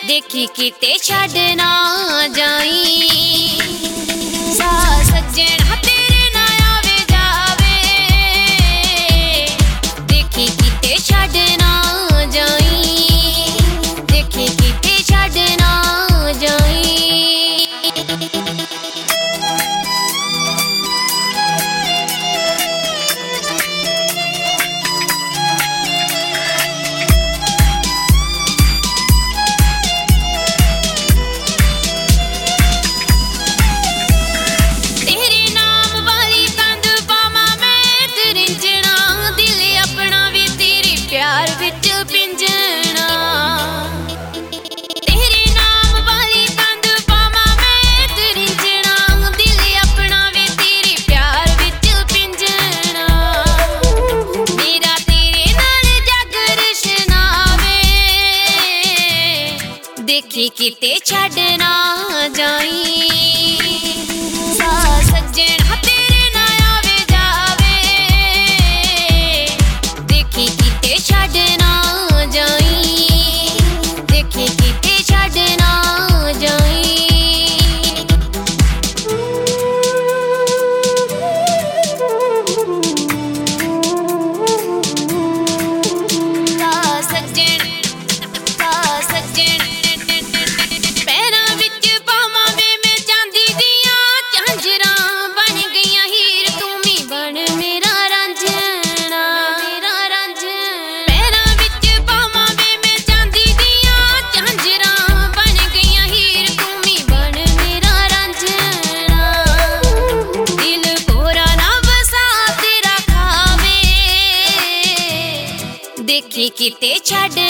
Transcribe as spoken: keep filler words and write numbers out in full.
देखी किते छड़ ना जाई सा सज्जन तेरे ना आवे जावे देखी किते छड़ ना जाई देखी किते छड़ ना जाई देखी किते छड़ ना जाई सा सज्जन तेरे ना आवे जावे देखी किते छड़ ना जाई देखी किते छड़ ना जाई सा सज्जन सा सज्जन देखी किते छड़